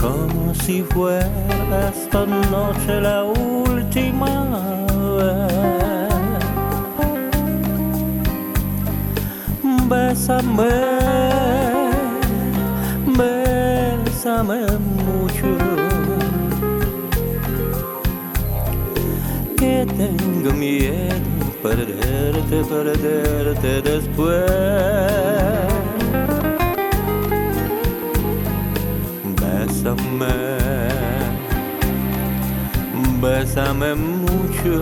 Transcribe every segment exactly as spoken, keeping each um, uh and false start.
como si fuera esta noche la última vez. Bésame, bésame mucho, que tengo miedo perderte, perderte después. Bésame, bésame mucho,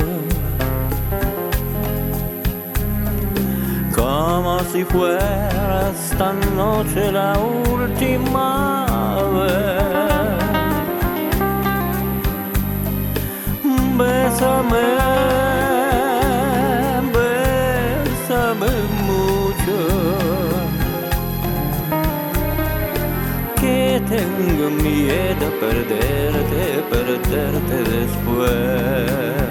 como si fuera esta noche la última vez. Bésame, bésame mucho, que tengo miedo a perderte, perderte después.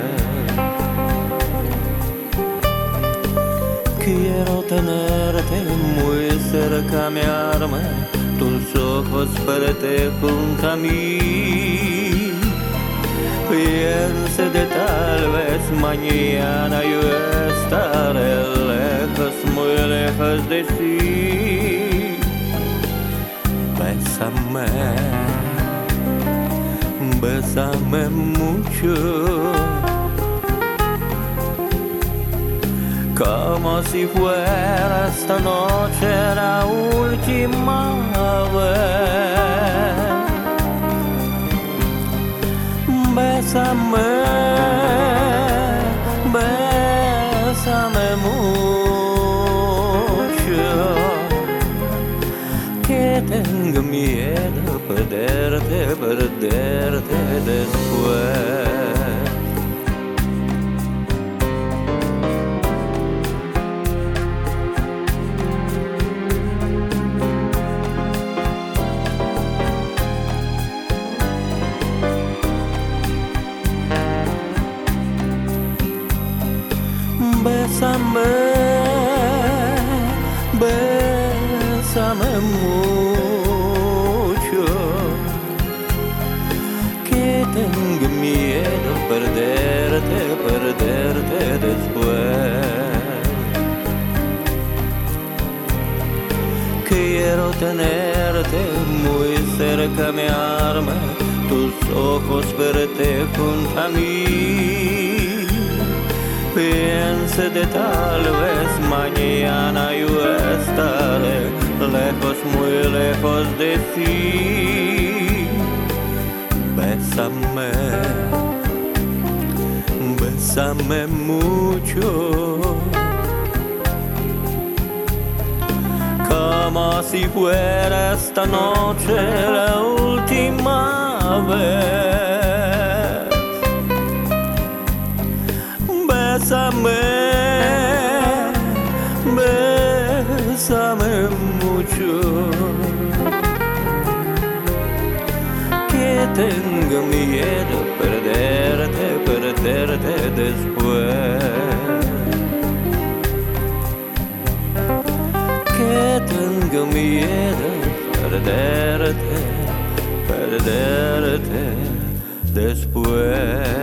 Quiero tenerte muy cerca a mi arma, tus ojos verte junto a mí. Piense de tal vez mañana yo estaré lejos, muy lejos de ti. Bésame, bésame mucho, como si fuera esta noche la última vez. Bésame, bésame mucho, que tengo miedo a perderte, perderte después. Bésame, bésame mucho, que tengo miedo a perderte, perderte después. Quiero tenerte muy cerca a mi arma, tus ojos verte junto a mí. Piense de tal vez mañana yo estaré lejos, muy lejos de ti. Bésame, bésame mucho, como si fuera esta noche la última vez. Bésame, bésame mucho, que tengo miedo a perderte, perderte después. Que tengo miedo a perderte, perderte después.